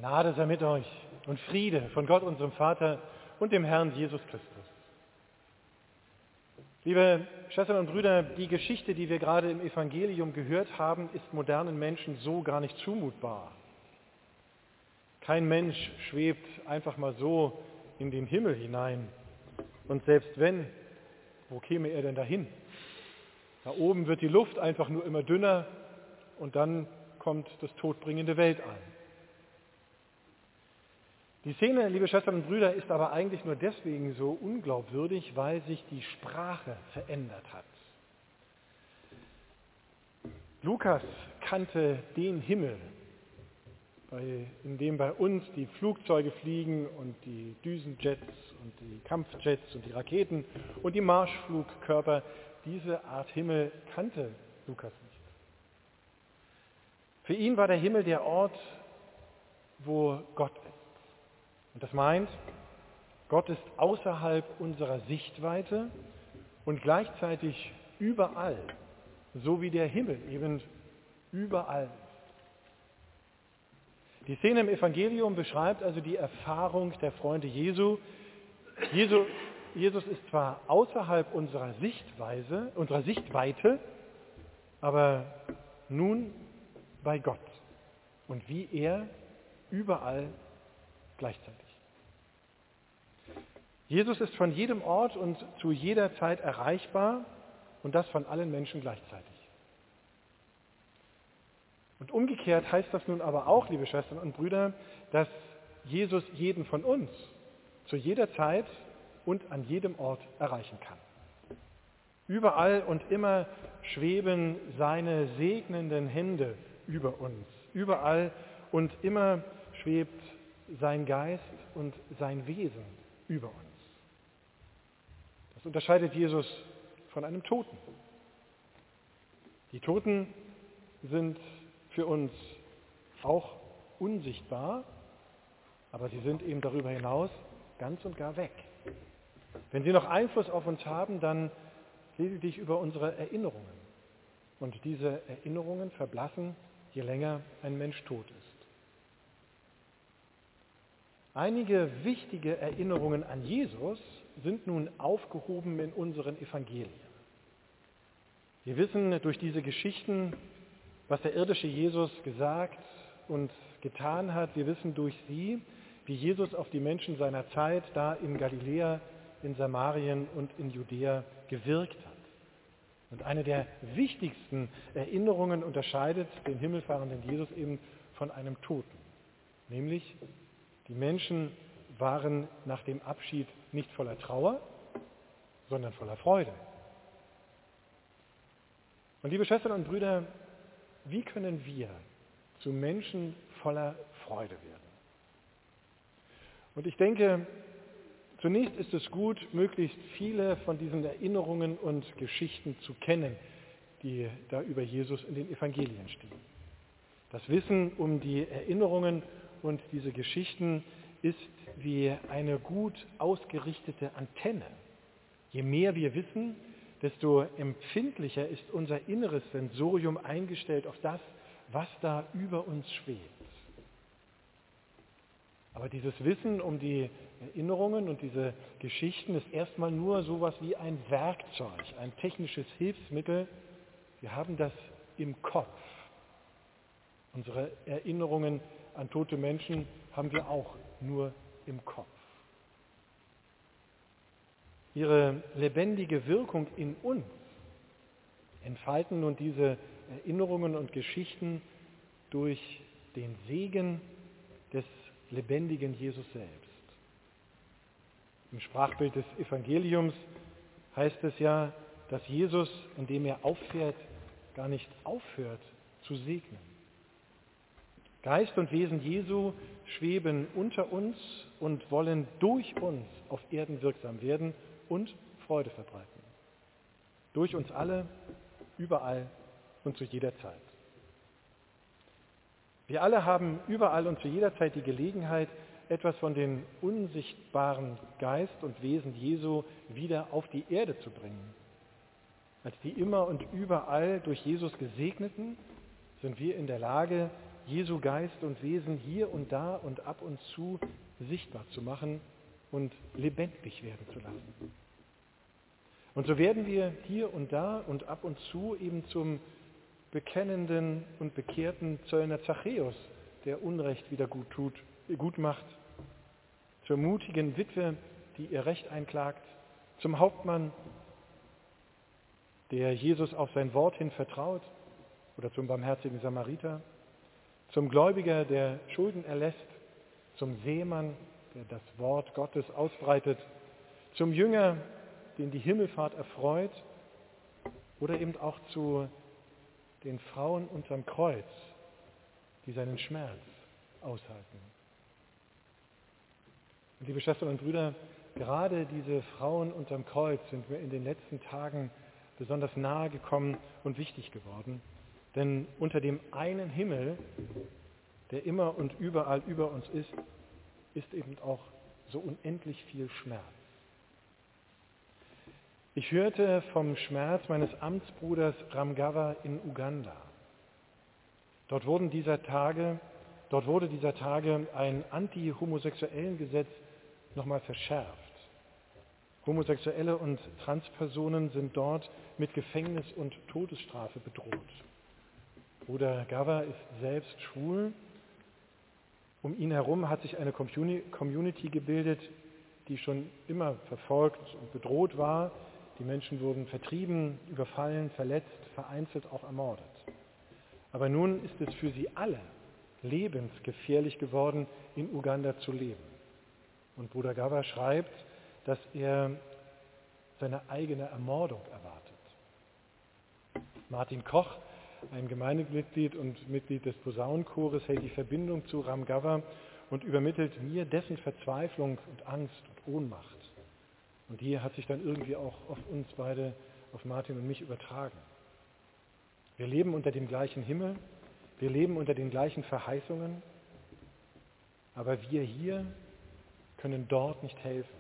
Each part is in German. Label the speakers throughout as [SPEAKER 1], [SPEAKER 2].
[SPEAKER 1] Gnade sei mit euch und Friede von Gott, unserem Vater und dem Herrn Jesus Christus. Liebe Schwestern und Brüder, die Geschichte, die wir gerade im Evangelium gehört haben, ist modernen Menschen so gar nicht zumutbar. Kein Mensch schwebt einfach mal so in den Himmel hinein. Und selbst wenn, wo käme er denn dahin? Da oben wird die Luft einfach nur immer dünner und dann kommt das todbringende Weltall. Die Szene, liebe Schwestern und Brüder, ist aber eigentlich nur deswegen so unglaubwürdig, weil sich die Sprache verändert hat. Lukas kannte den Himmel, in dem bei uns die Flugzeuge fliegen und die Düsenjets und die Kampfjets und die Raketen und die Marschflugkörper. Diese Art Himmel kannte Lukas nicht. Für ihn war der Himmel der Ort, wo Gott ist. Und das meint, Gott ist außerhalb unserer Sichtweite und gleichzeitig überall, so wie der Himmel eben überall ist. Die Szene im Evangelium beschreibt also die Erfahrung der Freunde Jesu. Jesus ist zwar außerhalb unserer Sichtweite, aber nun bei Gott und wie er überall gleichzeitig. Jesus ist von jedem Ort und zu jeder Zeit erreichbar und das von allen Menschen gleichzeitig. Und umgekehrt heißt das nun aber auch, liebe Schwestern und Brüder, dass Jesus jeden von uns zu jeder Zeit und an jedem Ort erreichen kann. Überall und immer schweben seine segnenden Hände über uns. Überall und immer schwebt sein Geist und sein Wesen über uns. Das unterscheidet Jesus von einem Toten. Die Toten sind für uns auch unsichtbar, aber sie sind eben darüber hinaus ganz und gar weg. Wenn sie noch Einfluss auf uns haben, dann lediglich über unsere Erinnerungen. Und diese Erinnerungen verblassen, je länger ein Mensch tot ist. Einige wichtige Erinnerungen an Jesus sind nun aufgehoben in unseren Evangelien. Wir wissen durch diese Geschichten, was der irdische Jesus gesagt und getan hat. Wir wissen durch sie, wie Jesus auf die Menschen seiner Zeit da in Galiläa, in Samarien und in Judäa gewirkt hat. Und eine der wichtigsten Erinnerungen unterscheidet den himmelfahrenden Jesus eben von einem Toten. Nämlich, die Menschen waren nach dem Abschied nicht voller Trauer, sondern voller Freude. Und liebe Schwestern und Brüder, wie können wir zu Menschen voller Freude werden? Und ich denke, zunächst ist es gut, möglichst viele von diesen Erinnerungen und Geschichten zu kennen, die da über Jesus in den Evangelien stehen. Das Wissen um die Erinnerungen und diese Geschichten ist wie eine gut ausgerichtete Antenne. Je mehr wir wissen, desto empfindlicher ist unser inneres Sensorium eingestellt auf das, was da über uns schwebt. Aber dieses Wissen um die Erinnerungen und diese Geschichten ist erstmal nur sowas wie ein Werkzeug, ein technisches Hilfsmittel. Wir haben das im Kopf. Unsere Erinnerungen an tote Menschen haben wir auch nur im Kopf. Ihre lebendige Wirkung in uns entfalten nun diese Erinnerungen und Geschichten durch den Segen des lebendigen Jesus selbst. Im Sprachbild des Evangeliums heißt es ja, dass Jesus, indem er auffährt, gar nicht aufhört zu segnen. Geist und Wesen Jesu schweben unter uns und wollen durch uns auf Erden wirksam werden und Freude verbreiten. Durch uns alle, überall und zu jeder Zeit. Wir alle haben überall und zu jeder Zeit die Gelegenheit, etwas von den unsichtbaren Geist und Wesen Jesu wieder auf die Erde zu bringen. Als die immer und überall durch Jesus Gesegneten sind wir in der Lage, Jesu Geist und Wesen hier und da und ab und zu sichtbar zu machen und lebendig werden zu lassen. Und so werden wir hier und da und ab und zu eben zum bekennenden und bekehrten Zöllner Zachäus, der Unrecht wieder gut macht, zur mutigen Witwe, die ihr Recht einklagt, zum Hauptmann, der Jesus auf sein Wort hin vertraut, oder zum barmherzigen Samariter, zum Gläubiger, der Schulden erlässt, zum Seemann, der das Wort Gottes ausbreitet, zum Jünger, den die Himmelfahrt erfreut, oder eben auch zu den Frauen unterm Kreuz, die seinen Schmerz aushalten. Und liebe Schwestern und Brüder, gerade diese Frauen unterm Kreuz sind mir in den letzten Tagen besonders nahe gekommen und wichtig geworden. Denn unter dem einen Himmel, der immer und überall über uns ist eben auch so unendlich viel Schmerz. Ich hörte vom Schmerz meines Amtsbruders Ramgava in Uganda. Dort wurde dieser Tage ein Anti-Homosexuellen-Gesetz nochmal verschärft. Homosexuelle und Transpersonen sind dort mit Gefängnis und Todesstrafe bedroht. Bruder Gava ist selbst schwul. Um ihn herum hat sich eine Community gebildet, die schon immer verfolgt und bedroht war. Die Menschen wurden vertrieben, überfallen, verletzt, vereinzelt auch ermordet. Aber nun ist es für sie alle lebensgefährlich geworden, in Uganda zu leben. Und Bruder Gava schreibt, dass er seine eigene Ermordung erwartet. Martin Koch, ein Gemeindemitglied und Mitglied des Posaunenchores, hält die Verbindung zu Ramgava und übermittelt mir dessen Verzweiflung und Angst und Ohnmacht. Und die hat sich dann irgendwie auch auf uns beide, auf Martin und mich übertragen. Wir leben unter dem gleichen Himmel, wir leben unter den gleichen Verheißungen, aber wir hier können dort nicht helfen.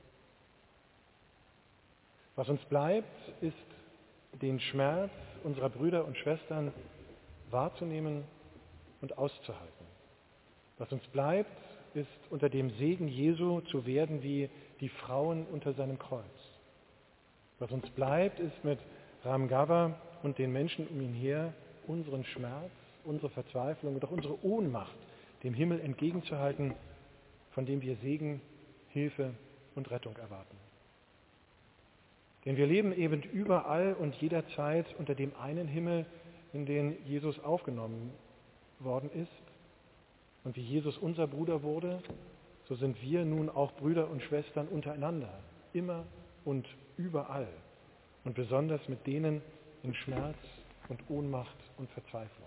[SPEAKER 1] Was uns bleibt, ist, den Schmerz unserer Brüder und Schwestern wahrzunehmen und auszuhalten. Was uns bleibt, ist, unter dem Segen Jesu zu werden wie die Frauen unter seinem Kreuz. Was uns bleibt, ist mit Ramgava und den Menschen um ihn her unseren Schmerz, unsere Verzweiflung und auch unsere Ohnmacht dem Himmel entgegenzuhalten, von dem wir Segen, Hilfe und Rettung erwarten. Denn wir leben eben überall und jederzeit unter dem einen Himmel, in den Jesus aufgenommen worden ist. Und wie Jesus unser Bruder wurde, so sind wir nun auch Brüder und Schwestern untereinander, immer und überall. Und besonders mit denen in Schmerz und Ohnmacht und Verzweiflung.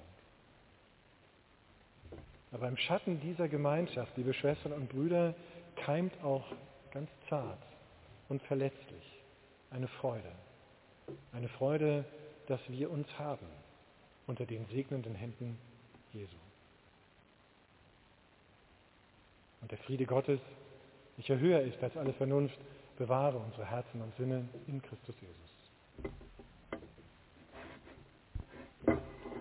[SPEAKER 1] Aber im Schatten dieser Gemeinschaft, liebe Schwestern und Brüder, keimt auch ganz zart und verletzlich eine Freude. Eine Freude, dass wir uns haben unter den segnenden Händen Jesu. Und der Friede Gottes, welcher höher ist als alle Vernunft, bewahre unsere Herzen und Sinne in Christus Jesus.